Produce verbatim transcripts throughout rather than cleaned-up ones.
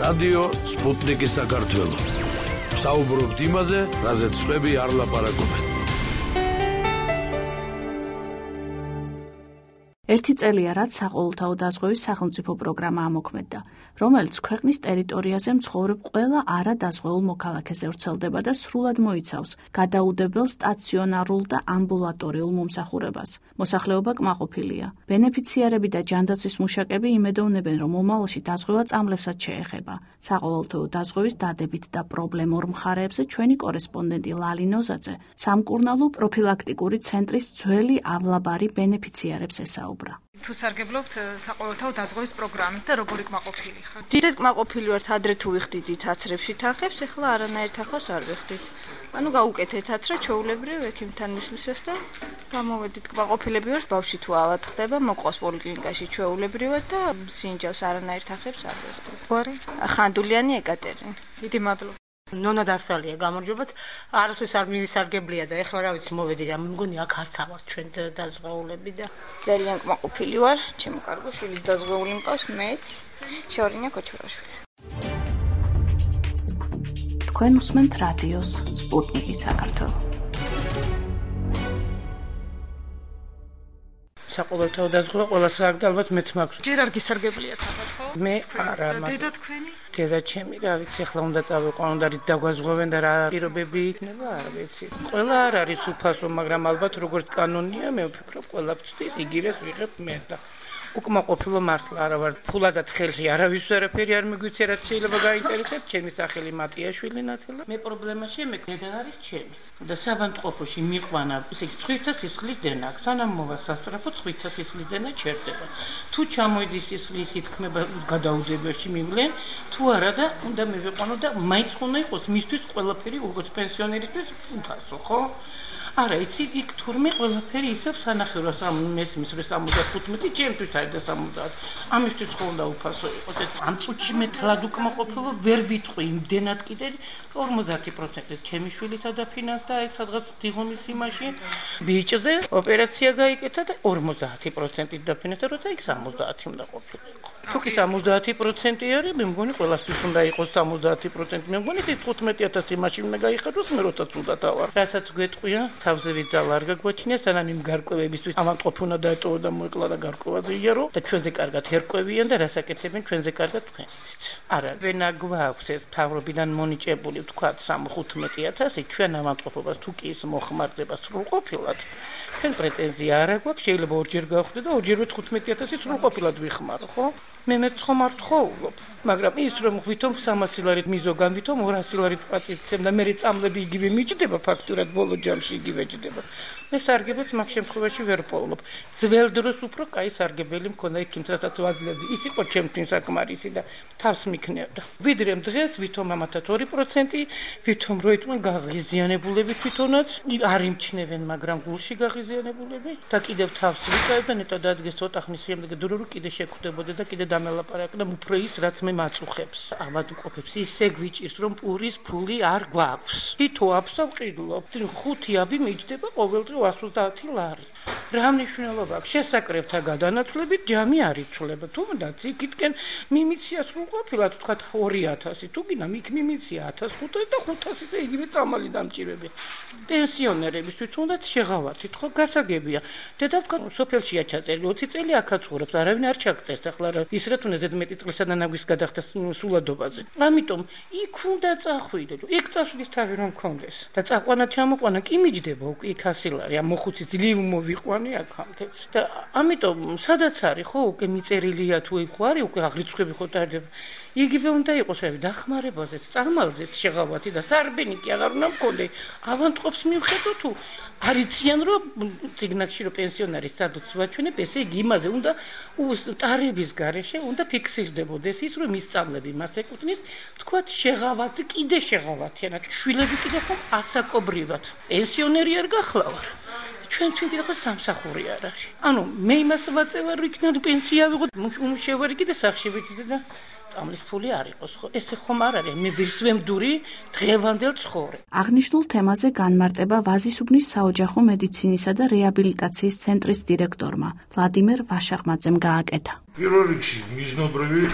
რადიო სპუტნიკი საქართველო. საუბრობთ იმაზე, რაზეც სხვები არ ლაპარაკობენ. ერთი წელია, რაც საყოველთაო დაზღვევის სახელმწიფო პროგრამა ამოქმედდა, რომელიც ქვეყნის ტერიტორიაზე მცხოვრებ ყველა არადაზღვეულ მოქალაქეზე ვრცელდება და სრულად მოიცავს გადაუდებელ სტაციონარულ და ამბულატორიულ მომსახურებას. მოსახლეობა კმაყოფილია. ბენეფიციარები და ჯანდაცვის მუშაკები იმედოვნებენ, რომ მომავალში დაზღვევა წამლებსაც შეეხება. საყოველთაო დაზღვევის დადებით და პრობლემურ მხარეებზე ჩვენი კორესპონდენტი ლალი ნოზაძე სამკურნალო პროფილაქტიკური ცენტრის ძველი ავლაბარი ბენეფიციარებს ესაუბრა. თუ სარგებლობთ საყოველთაო დაზღვევის პროგრამით და როგორი კმაყოფილი ხართ? დიდად კმაყოფილი ვართ, ადრე თუ ვიხდით აცრებში თახებს, ახლა არანაირ თახვას არ ვიხდით. ანუ გაუკეთეთ აცრა ჩვეულებრივ ექიმთან მისვლისას და გამოვედით. კმაყოფილები ვართ, ბავშვი თუ ავად ხდება, მოყვას პოლიკლინიკაში ჩვეულებრივად და სინჯავს არანაირ თახებს არ ვიხდით. გვარი? ხანდულიანი ეკატერინა. დიდი მადლობა. ნონა დასალია გამარჯობათ, არასოდეს არ მისარგებლია და ეხლა რა ვიცი მოვედი რა მგონი აქ არც ამას ჩვენ დაზღვეულები და ძალიან კმაყოფილი ვარ, ჩემო კარგო შვილის დაზღვეული მყავს, მეც შორინია კოჩურაშვილი. თქვენ უსმენთ რადიოს სპუტნიკი საქართველო. საყოველთაო დაზღვევა ყველას აქვს და ალბათ მეც მაქვს. ჯერ არ გისარგებლიათ ახლა ხო? მე არა, დედა თქვენი? დედა ჩემი რა ვიცი, ახლა უნდა წავიყვან, უნდა რით დაგვაზღვევენ და რა პირობები იქნება, არ ვიცი. ყველა არ არის უფასო, მაგრამ ალბათ როგორც კანონია, მე ვფიქრობ, ყველა ვწდის, იგივეს ვიღებ მე და უკმაყოფილო მართლა არა ვარ. ფულადად ხელში არავის ვერაფერი არ მიგვიცე, რაც შეიძლება გაინტერესებს, ჩემი სახელი მატიაშვილი ნათელა. მე პრობლემაში მე დედა არის ჩემი. და საბანტყოფოში მიყვანა, ისე ცხვირთა სისხლის დენა, სანამ მოვა სასწრაფო ცხვირთა სისხლის დენა ჩერდება. თუ ჩამოიდის სისხლის ითქმება გადაუდებაში მივლენ, თუ არა და უნდა მივიყვანო და მაინც უნდა იყოს მისთვის ყველაფერი როგორც პენსიონერისთვის უფასო, ხო? არა, იცი, იქ თურმე ყველაფერი ისევ სანახევროს ამ მესმის რომ სამოცდახუთმეტი, ჩემთვის არის და სამოცდაათი. ამისთვის ხო უნდა უფასო იყოს. ამ წუთში მე თლად უკმაყოფილო ვერ ვიტყვი იმდენად კიდე ორმოცდაათი პროცენტი ჩემი შვილისა და ფინანსდა ეგ სადღაც დიღომის იმაში ბიჭზე ოპერაცია გაიკეთა და ორმოცდაათი პროცენტი დაფინანსდა, როცა იქ სამოცდაათი უნდა ყოფილიყო. თუ კი სამოცდაათი პროცენტი არის, მე მგონი ყველასთვის უნდა იყოს სამოცდაათი პროცენტი. მე მგონი თხუთმეტი ათასი იმაში უნდა გაიხადოს, მე როცა ცუდად ავარ. რასაც გვეტყვია, თავზე ვიძალა არ გაგვაჩინია, სანამ იმ გარკვევებისთვის ავანტყოფი უნდა დაეტოვო და მოეკლა და გარკვევაზე იარო და ჩვენზე კარგად ერკვევიან და რასაკეთებენ ჩვენზე კარგად თქვენით. არა, ვენა გვაქვს ეს თავრობიდან მონიჭებული ვთქვათ სამხუთმეტი ათასი, ჩვენ ავანტყოფობას თუ კი ის მოხმარდება სრულყოფილად, ჩვენ პრეტენზია არ აქვს, შეიძლება ორჯერ გავხდე და ორჯერ თხუთმეტი ათასი სრულყოფილად ვიხმარო, ხო? მე მეც ხომ არ თხოვლობ, მაგრამ ის რომ ვითომ სამასი ლარით მიზოგან, ვითომ ორასი ლარით პატიცემ და მე წამლები იგივე მიჭდება ფაქტურად ბოლო ჯამში იგივე ჭდება. მე სარგებელს მაგ შემთხვევაში ვერ პოვლობ. ძველ დროს უფრო კაი სარგებელი მქონდა იქიმსაც ვაძლევდი. ის იყო ჩემთვის საკმარისი და თავს მიქნევდა. ვიდრე დღეს ვითომ ამათაც ორი პროცენტი, ვითომ რო იტყვენ გაღიზიანებულები თვითონაც არ იმჩნევენ, მაგრამ გულში გაღიზიანებულები და კიდევ თავს ვიკავებ და ნეტო დადგეს ცოტა ხნის შემდეგ დრო რო კიდე შეხვდებოდა და კიდე დამელაპარაკდა უფრო ის რაც მე მაწუხებს. ავადმყოფებს ისე გვიჭირს რომ პურის ფული არ გვაქვს. თითო აფსა ვყიდულობ. ხუთი აბი მიჯდება ყოველდღე ოცდაათი ლარი. რა მნიშვნელობა აქვს? შესაკრებთა გადანაცვლებით ჯამი არ იცვლება. თუნდაც იქითკენ მიმიცია სრულყოფილად ვთქვათ ორი ათასი, თუ გინდა იქ მიმიცია ათას ხუთასი და ხუთასზე იგივე წამალი დამჭირები. პენსიონერებისთვის თუნდაც შეღავათით, ხო გასაგებია. დედა ვთქვათ სოფელშია ჩაწერილი, ოცი წელი აქაც ცხოვრობს, არავინ არ ჩაგწერს ახლა რა ის რა თუნდაც ზედმეტი წლისა და ნაგვის გადახდა სულადობაზე. ამიტომ იქ უნდა წახვიდე, იქ წასვლის თავი რომ მქონდეს და წაყვანა ჩამოყვანა კი მიჯდება უკვე იქ ასი ლარი, ამ მოხუცი ძლივ მოვიყვანე აქამდეც. და ამიტომ სადაც არის ხო უკვე მიწერილია თუ იქ არის უკვე აღრიცხვები ხო დადება. იგივე უნდა იყოს რა დახმარებაზეც, წარმალზეც შეღავათი და სარბენიკი აღარ უნდა მქონდე. ავანტყოფს მივხედო თუ არიციან რომ ციგნაკში რომ პენსიონერის სტატუსს ვაჩვენებ, ესე იგი იმაზე უნდა ტარების გარეშე უნდა ფიქსირდებოდეს ის რომ ისწავლები მას ეკუთვნის, თქვათ შეღავათი კიდე შეღავათიანად. შვილები კიდე ხომ ასაკობრივად. პენსიონერი არ გახლავარ. ჩვენ ჩვენ კიდე ხო სამსახური არ არის. ანუ მე იმას ვაწევარ რომ იქნებ პენსია ვიღოთ, უმშევარი კიდე სახში ვიდე და წამლის ფული არ იყოს, ხო? ესე ხომ არ არის, მე ვირსვემდური დღევანდელ ცხოვრებას. აღნიშნულ თემაზე განმარტება ვაზისუბნის საოჯახო მედიცინისა და რეაბილიტაციის ცენტრის დირექტორმა ვლადიმერ ვაშახმაძემ გააკეთა. პირველ რიგში მიზნობრივი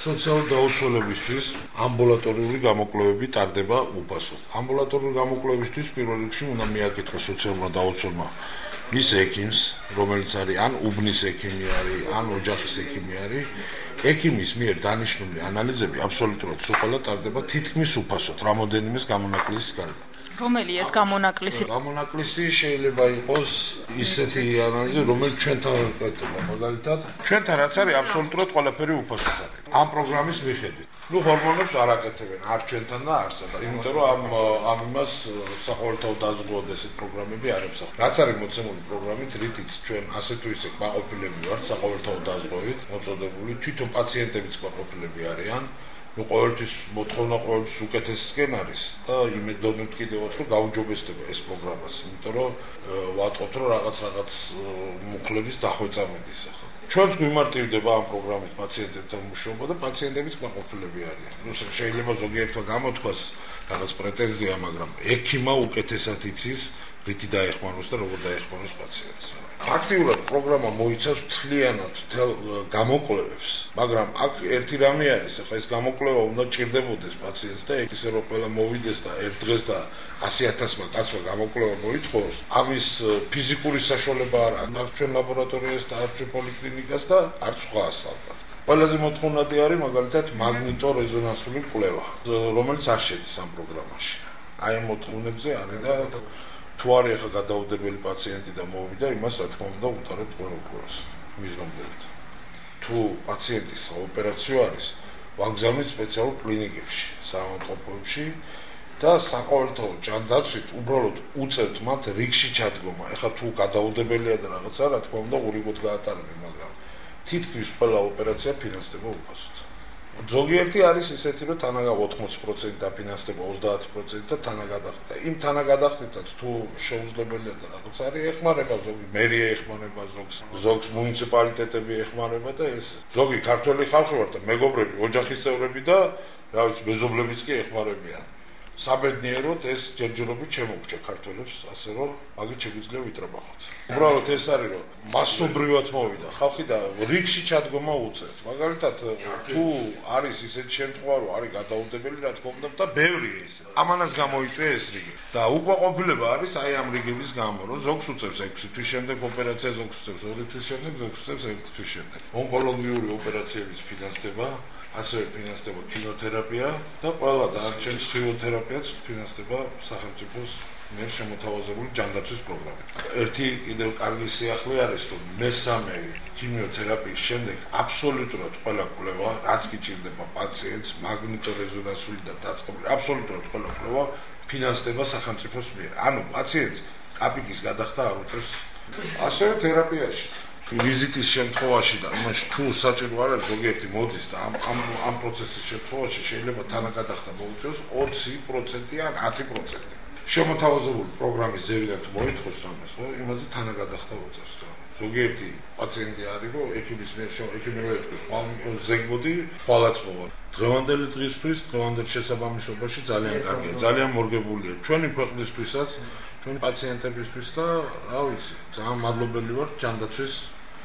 სოციალური დაუცველებისთვის ამბულატორიული გამოკვლევები ტარდება უფასოდ. ამბულატორიული გამოკვლევისთვის პირველ რიგში უნდა მიაკითხოს სოციალურმა დაუცველმა მის ექიმს, რომელიც არის ან უბნის ექიმი არის, ან ოჯახის ექიმი არის. ექიმის მიერ დანიშნული ანალიზები აბსოლუტურად სულ ტარდება თითქმის უფასოდ, რამოდენიმეს გამონაკლისის გარდა. რომელი ეს გამონაკლისი? გამონაკლისი შეიძლება იყოს ისეთი ანალიზი, რომელიც ჩვენთან არ გაკეთება, მაგალითად, ჩვენთან რაც არის აბსოლუტურად ყველაფერი უფასოდ არის. ამ პროგრამის მიხედვით. ნუ ჰორმონებს არ აკეთებენ, არ ჩვენთან და არსად. იმიტომ რომ ამ ამ იმას საყოველთაო დაზღვევად ესეთ პროგრამები არ ემსახურება. რაც არის მოცემული პროგრამით, რითიც ჩვენ ასე თუ ისე კმაყოფილები ვართ საყოველთაო დაზღვევით, მოწოდებული თვითონ პაციენტებიც კმაყოფილები არიან. ნუ ყოველთვის მოთხოვნა ყოველთვის უკეთესისკენ არის და იმედოვნებთ კიდევაც რომ გაუჯობესდება ეს პროგრამაც, იმიტომ რომ ვატყობთ რომ რაღაც რაღაც მუხლების დახვეწა მიდის ახლა. ჩვენც გვიმარტივდება ამ პროგრამით პაციენტებთან მუშაობა და პაციენტებიც კმაყოფილები არიან. ნუ შეიძლება ზოგიერთმა გამოთქვას რაღაც პრეტენზია, მაგრამ ექიმა უკეთესად იცის რითი დაეხმაროს და როგორ დაეხმაროს პაციენტს. აქტიურად პროგრამა მოიცავს მთლიანად გამოკვლევებს, მაგრამ აქ ერთი რამე არის, ახლა ეს გამოკვლევა უნდა ჭირდებოდეს პაციენტს და ისე რომ ყველა მოვიდეს და ერთ დღეს და ასი ათასმა კაცმა გამოკვლევა მოითხოვოს, ამის ფიზიკური საშუალება არ აქვს ჩვენ ლაბორატორიას და არც პოლიკლინიკას და არც სხვას ალბათ. ყველაზე მოთხოვნადი არის მაგალითად მაგნიტორეზონანსული კვლევა, რომელიც არ შედის ამ პროგრამაში. აი ამ მოთხოვნებზე არის და თუ არის ახლა გადაუდებელი პაციენტი და მოვიდა, იმას რა თქმა უნდა უტარებთ ყველას მიზნობებით. თუ პაციენტის საოპერაციო არის, ვაგზავნით სპეციალურ კლინიკებში, საავადმყოფოებში და საყოველთაო ჯანდაცვით უბრალოდ უწევთ მათ რიგში ჩადგომა. ახლა თუ გადაუდებელია და რაღაცა, რა თქმა უნდა უղիგოთ გაატარებენ, მაგრამ თითქმის ყველა ოპერაცია ფინანსდება უფასოდ. ზოგიერთი არის ისეთი, რომ თანაგა ოთხმოცი პროცენტი დაფინანსდება, ოცდაათი პროცენტი და თანაგადახდა. იმ თანაგადახდითაც თუ შეუძლებელია და რაღაც არის, ეხმარება ზოგი მერია ეხმარება, ზოგს ზოგს მუნიციპალიტეტები ეხმარება და ეს ზოგი ქართველი ხალხი ვარ და მეგობრები, ოჯახის წევრები და რა ვიცი, მეზობლებიც კი ეხმარებიან. საბედნიეროდ ეს ჯერჯერობით შემოგჭა ქართველებს, ასე რომ მაგით შეგვიძლია ვიტრაბახოთ. უბრალოდ ეს არის, რომ მასობრივად მოვიდა ხალხი და რიგში ჩადგომა უწევთ. მაგალითად, თუ არის ისეთი შემთხვევა, რომ არის გადაუდებელი, რა თქმა უნდა, და ბევრია ეს. ამანაც გამოიწვია ეს რიგი. და უკმაყოფილება არის აი ამ რიგების გამო, რომ ზოგს უწევს ექვსი თვის შემდეგ ოპერაცია, ზოგს უწევს ორი თვის შემდეგ, ზოგს უწევს ერთი თვის შემდეგ. ონკოლოგიური ოპერაციების ფინანსდება ასევე ფინანსდება ქიმიოთერაპია და ყველა დანარჩენ სხივოთერაპიაც ფინანსდება სახელმწიფოს მიერ შემოთავაზებული ჯანდაცვის პროგრამით. ერთი კიდევ კარგი სიახლე არის, რომ მესამე ქიმიოთერაპიის შემდეგ აბსოლუტურად ყველა კვლევა, რაც კი ჭირდება პაციენტს, მაგნიტორეზონანსული და დაწყებული, აბსოლუტურად ყველა კვლევა ფინანსდება სახელმწიფოს მიერ. ანუ პაციენტს კაპიკის გადახდა არ უწევს. ასევე თერაპიაში ვიზიტის შემთხვევაში და იმაში თუ საჭირო არ არის, ზოგიერთი მოდის და ამ ამ ამ პროცესის შემთხვევაში შეიძლება თანაგადახდა მოუწევს ოცი პროცენტი ან ათი პროცენტი. შემოთავაზებული პროგრამის ზევიდან თუ მოითხოვს ამას, ხო, იმაზე თანაგადახდა უწევს. ზოგიერთი პაციენტი არის, რომ ექიმის მიერ ექიმი რო ეთქვის, ხვალ ზეგბოდი, ხვალაც მოვა. დღევანდელი დღისთვის, დღევანდელ შესაბამისობაში ძალიან კარგია, ძალიან მორგებულია. ჩვენი ქვეყნისთვისაც, ჩვენი პაციენტებისთვის და რა ვიცი, ძალიან მადლობელი ვარ ჯანდაცვის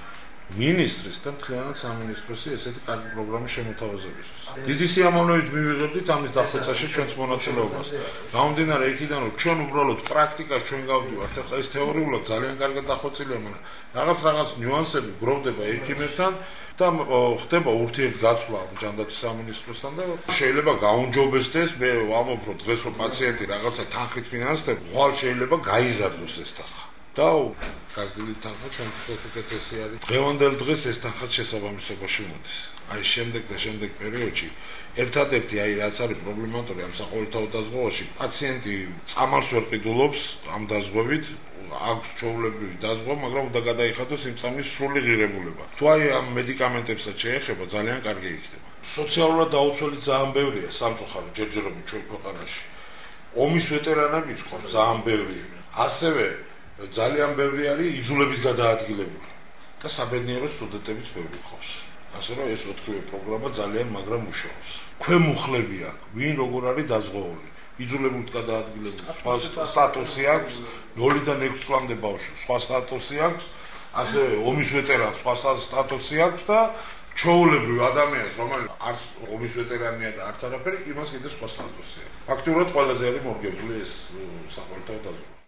მინისტრის და მთლიანად სამინისტროსი ესეთი კარგი პროგრამის შემოთავაზებისთვის. დიდი სიამოვნებით მივიღებდით ამის დახვეწაში ჩვენს მონაწილეობას. გამომდინარე იქიდან, რომ ჩვენ უბრალოდ პრაქტიკას ჩვენ გავდივართ, ახლა ეს თეორიულად ძალიან კარგად დახვეწილია, მაგრამ რაღაც რაღაც ნიუანსები გროვდება ექიმებთან და ხდება ურთიერთგაცვლა ჯანდაცვის სამინისტროსთან და შეიძლება გაუნჯობესდეს, მე ვამბობ, რომ დღეს რომ პაციენტი რაღაცა თანხით ფინანსდება, ხვალ შეიძლება გაიზარდოს ეს თანხა. და გაზრდილი თანხა ჩვენთვის უკეთესი არის. დღევანდელ დღეს ეს თანხა შესაბამისობაში მოდის. აი შემდეგ და შემდეგ პერიოდში ერთადერთი აი რაც არის პრობლემატური ამ საყოველთაო დაზღვევაში, პაციენტი წამალს ვერ ყიდულობს ამ დაზღვევით, აქვს ჩვეულებრივი დაზღვევა, მაგრამ უნდა გადაიხადოს იმ წამლის სრული ღირებულება. თუ აი ამ მედიკამენტებსაც შეეხება, ძალიან კარგი იქნება. სოციალურად დაუცველი ძალიან ბევრია სამწუხაროდ ჯერჯერობით ჩვენ ქვეყანაში. ომის ვეტერანებიც ყავს ძალიან ბევრი. ასევე ძალიან ბევრი არის იძულებით გადაადგილებული და საბედნიეროდ სტუდენტებიც ბევრი ყავს. ასე რომ ეს ოთხივე პროგრამა ძალიან მაგრამ მუშაობს. ქვემუხლები აქვს, ვინ როგორ არის დაზღვეული. იძულებით გადაადგილებული, სხვა სტატუსი აქვს, ნოლიდან ექვსი წლამდე ბავშვი, სხვა სტატუსი აქვს, ასევე ომის ვეტერანს სხვა სტატუსი აქვს და ჩაოლებრივ ადამიანს, რომელიც არც ომის ვეტერანია და არც არაფერი, იმას კიდე სხვა სტატუსია. ფაქტობრივად ყველაზე არის მორგებული ეს საყოველთაო დაზღვევა.